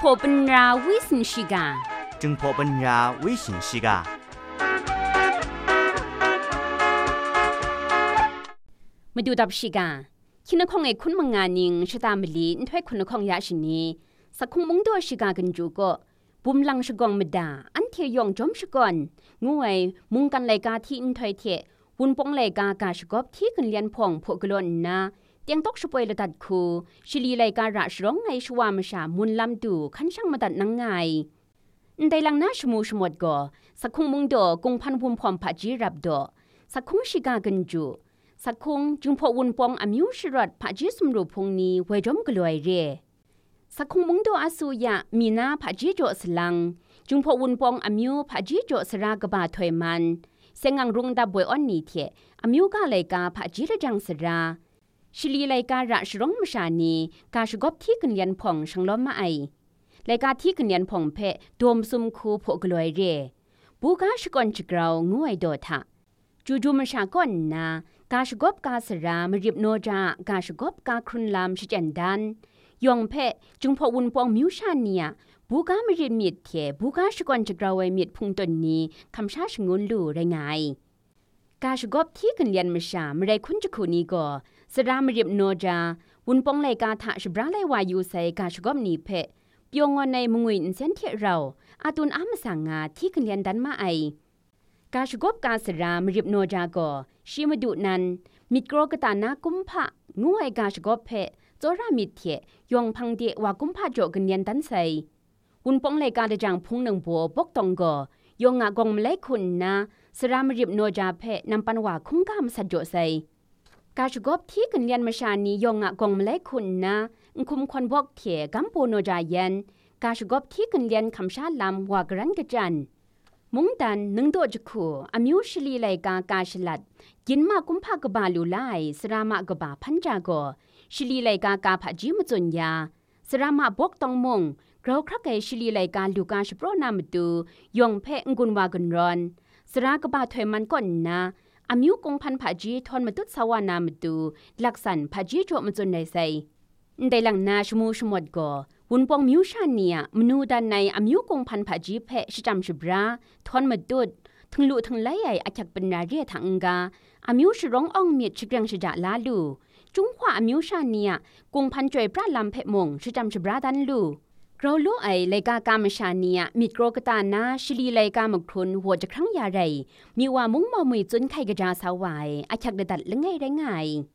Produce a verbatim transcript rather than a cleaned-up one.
พอปัญญาวิสินชิกาจึงพอปัญญาวิสินชิกามาดูดับชิกาคินคงไอ้คุณมังงานิงชะตามลีนถ้วยคุณคงยาชินีสักคงมุงตัวชิกากันจูก็บุมลังชกองมดาอันเทียยองจอมชกอนงวยมุงกันเลยกาที่อินถ้วยเทวุนปงเลยกากาชกอบที่กันเลียนพองพวกกลอนนาเตียงตกชป่วยละตัดคูชิลีเลยการะชร้องไงชวามชามุนลำดูขันช่างมาตัดนังไงในหลังน้าชมูชมดก็สักคงมุงโดกงพันวุมพอมผาจีรับโดสักคงชิกากันจูสักคงจึงพอวุนปองอมิวชรดผาจีสมรูพงนี้ไว้จอมกลวยเรสักคงมุงโดอาสุยะมีนาผาจีโจสลังจึงพอวุนปองอมิวผาจีโจสรากบาถอยมันเสงังรุงดับบวยอ้อนนี้เถอมิวกาเลยกาผาจีระจังสราชิลีเลยการะชร้องมชานีกาชกบที่กันยันผ่องชังล้อมมาไอเลยกาที่กันยันผ่องเพะดวมซุมคูโผกลอยเรบูกาชกอนจกราวงวยโดทะจูจูมชาก่อนนากาชกบกาสรามริบโนจากาชกบกาครุนลามชิจันดันยองเพะจุงพอวุนปองมิวชาเนียบูกามริบมิดเถบูกาชกอนจกราวไอมิดพุงตนนี้คำชาชงุนลู่ไรงายกาชกบที่กันยันมชามไรคุณจคูนี้ก็สรามริบโนจาวุนปองเลยกาถาชบราเลวายูใส่กาชกบนี้เพะปยงอนในมงวินเซนเทเราอาตุนอามสังงาที่กันยันดันมาไอกาชกบกาสรามริบโนจาก็ชิมดุนันมิดโกรกตานากุมพะงวยกาชกบเพะโจรามิดเถยองพังเดวากุมพะโจกันยันดันใส่วุนปองเลยกาดจังพุงหนึ่งบัวบกตองก็ยองงากงมเลคุณนะสรามริบโนจาเพะนำปันว่าคุ้งกามสัจโจใส่กาชกบที่กันยันมาชานียองงากงมเลคุณนะคุมควันบอกเถกัมปูโนจายันกาชกบที่กันยันคำชาลำว่ากรันกจันมุงตันนึงโดจคูอามิวชลีไลกากาชลัดยินมากุมภากบาลูไลสรามะกบาพันจาก็ชลีไลกากาผาจิมจุนยาสรามะบกตองมงเราครักไอชลีไลกาลูกาชโปรนามตูยองเพงกุนวากันรอนสรากบาถอยมันก่อนนะอามิวกงพันผาจีทอนมาตุดสวานามตูลักสันผาจีโจมจุนในไซได้หลังนาชมูชมดก็วุนปองมิวชาเนียมนูดันในอามิวกงพันผาจีเพชจำชบราทอนมาตุดทั้งลุทั้งไลใหญ่อาจักเป็นนาเรียทางกาอามิวชร้องอ่องเมียดชิกรังชดาลาลูจุงขวาอามิวชาเนียกงพันจอยปราลำเพมงชจำชบราดันลูเราลู่ไอเลกากามชาเนียมิดโกรกตานาชิลีเลกามกรุนหัวจะครั้งยาไรมีว่ามุ้งมอมือจนไข่กระจาสาวายอาชักเดดัดละไงได้ไง